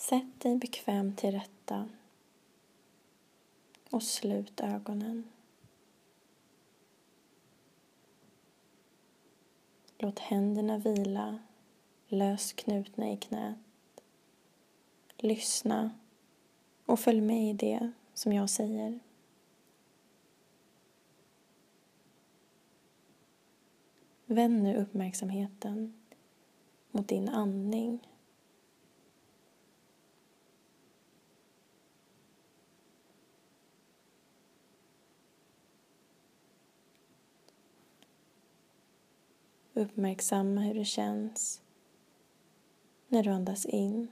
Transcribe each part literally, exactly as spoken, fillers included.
Sätt dig bekvämt till rätta och slut ögonen. Låt händerna vila löst knutna i knät. Lyssna och följ med i det som jag säger. Vänd nu uppmärksamheten mot din andning. Uppmärksamma hur det känns när du andas in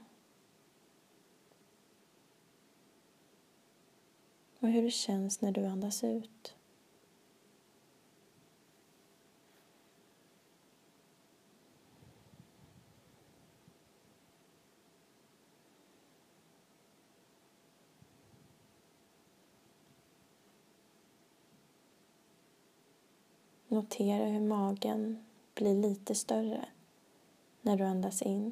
och hur det känns när du andas ut. Notera hur magen blir lite större när du andas in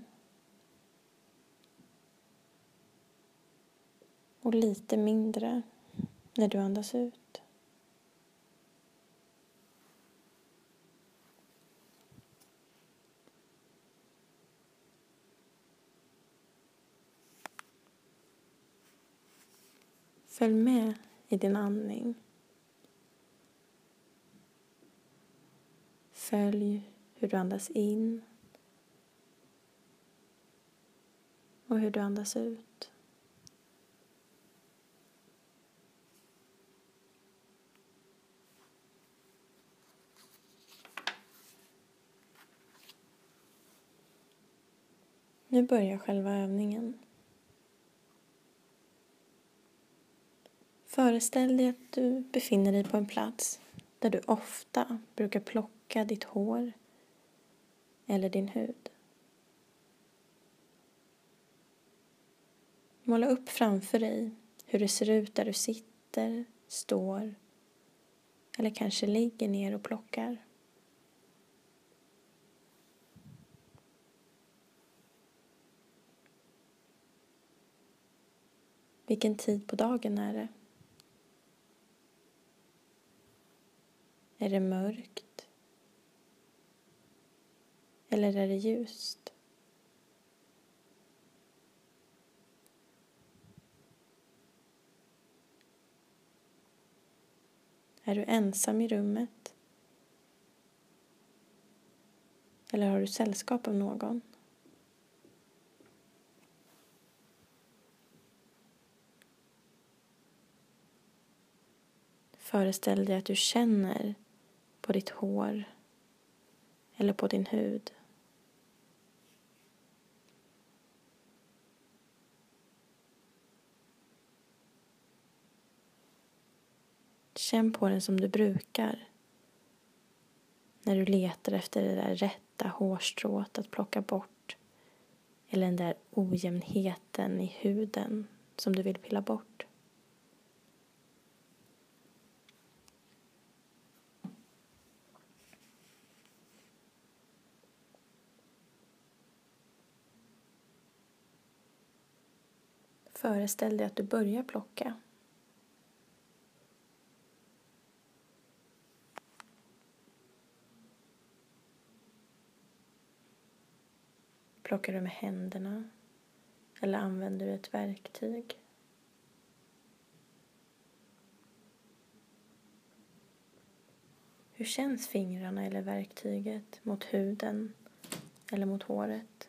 och lite mindre när du andas ut. Följ med i din andning. Följ hur du andas in och hur du andas ut. Nu börjar själva övningen. Föreställ dig att du befinner dig på en plats där du ofta brukar plocka ditt hår eller din hud. Måla upp framför dig hur det ser ut där du sitter, står eller kanske ligger ner och plockar. Vilken tid på dagen är det? Är det mörkt? Eller är det ljust? Är du ensam i rummet? Eller har du sällskap av någon? Föreställ dig att du känner på ditt hår eller på din hud. Känn på den som du brukar när du letar efter det där rätta hårstrået att plocka bort eller den där ojämnheten i huden som du vill pilla bort. Föreställ dig att du börjar plocka. Plockar du med händerna eller använder du ett verktyg? Hur känns fingrarna eller verktyget mot huden eller mot håret?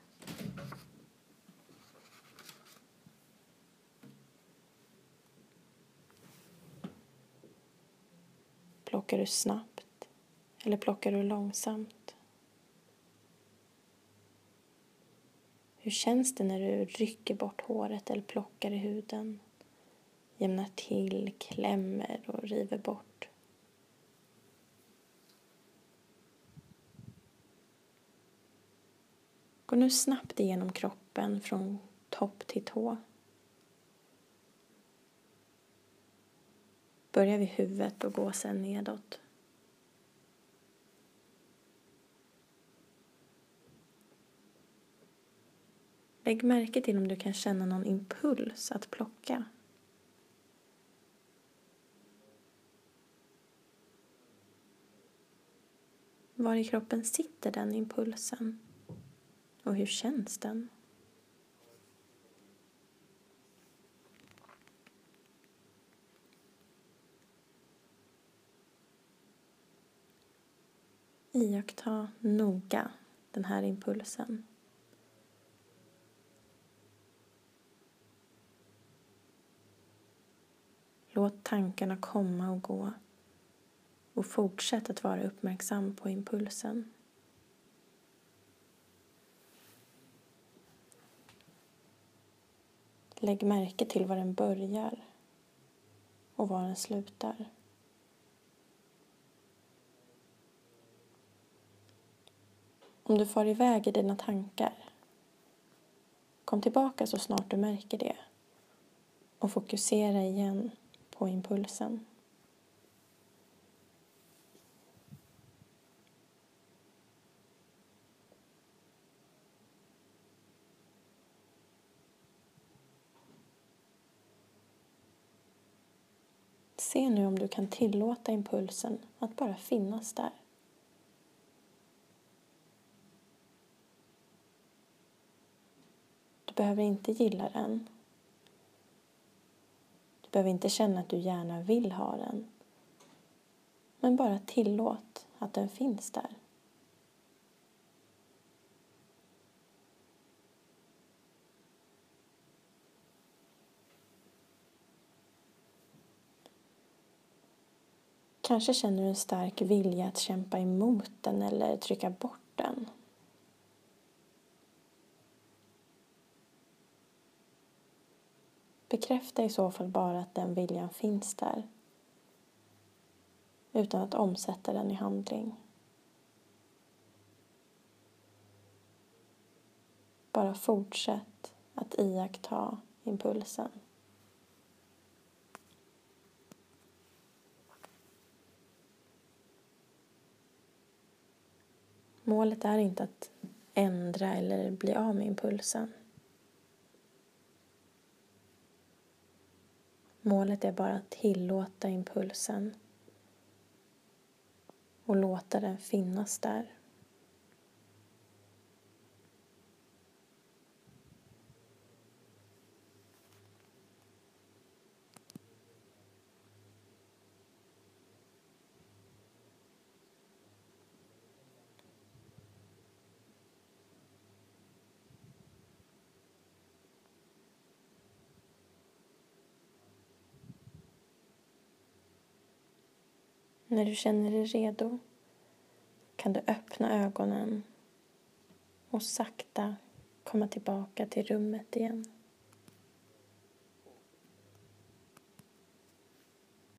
Plockar du snabbt eller plockar du långsamt? Hur känns det när du rycker bort håret eller plockar i huden? Jämnar till, klämmer och river bort. Gå nu snabbt igenom kroppen från topp till tå. Börja vid huvudet och gå sedan nedåt. Lägg märke till om du kan känna någon impuls att plocka. Var i kroppen sitter den impulsen? Och hur känns den? Iaktta noga den här impulsen. Låt tankarna komma och gå. Och fortsätt att vara uppmärksam på impulsen. Lägg märke till var den börjar och var den slutar. Om du far iväg i dina tankar, kom tillbaka så snart du märker det och fokusera igen på impulsen. Se nu om du kan tillåta impulsen att bara finnas där. Du behöver inte gilla den. Du behöver inte känna att du gärna vill ha den. Men bara tillåt att den finns där. Kanske känner du en stark vilja att kämpa emot den eller trycka bort den. Bekräfta i så fall bara att den viljan finns där, utan att omsätta den i handling. Bara fortsätt att iaktta impulsen. Målet är inte att ändra eller bli av med impulsen. Målet är bara att tillåta impulsen och låta den finnas där. När du känner dig redo kan du öppna ögonen och sakta komma tillbaka till rummet igen.